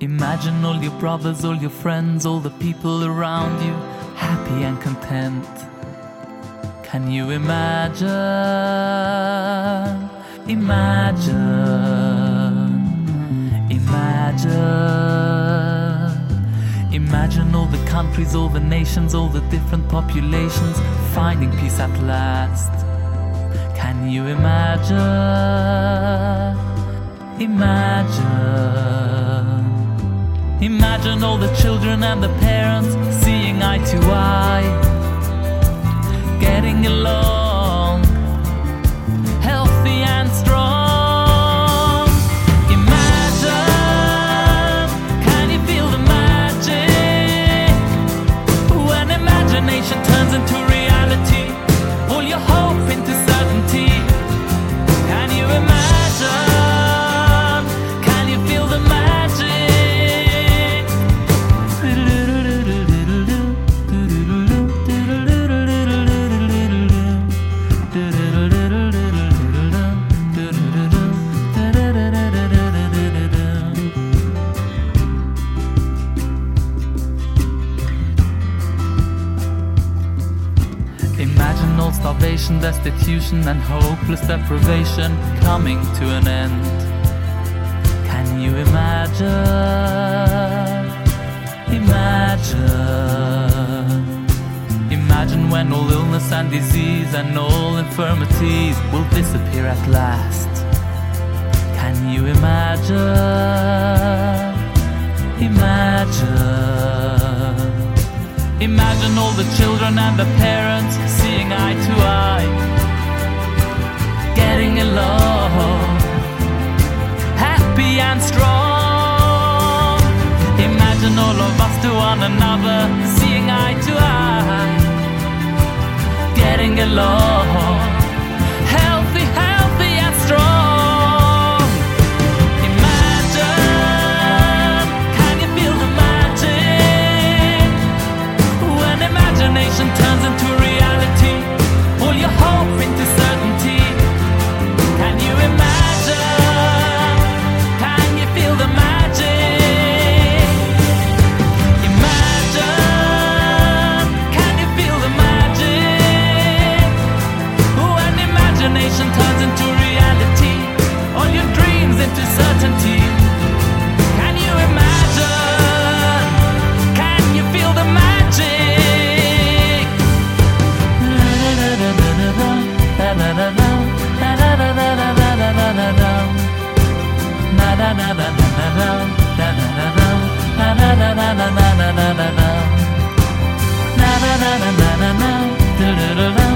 Imagine all your brothers, all your friends, all the people around you, happy and content. Can you imagine? Imagine. Imagine all the countries, all the nations, all the different populations finding peace at last. Can you imagine? Imagine all the children and the parents seeing eye to eye, getting along, healthy and strong. Imagine, can you feel the magic when imagination turns into reality, all your hope into certainty? Can you imagine? Can you feel the magic? Imagine all starvation, destitution and hopeless deprivation coming to an end. Can you imagine? Imagine when all illness and disease and all infirmities will disappear at last. Can you imagine? Imagine all the children and the parents seeing eye to eye, getting along, happy and strong. Imagine all of us to one another seeing eye to eye, getting along, healthy and strong. Imagination turns into reality, all your hope into certainty. Can you imagine? Can you feel the magic? Imagine, can you feel the magic when imagination turns into reality, all your dreams into certainty? Can you imagine? Can you feel the magic? Na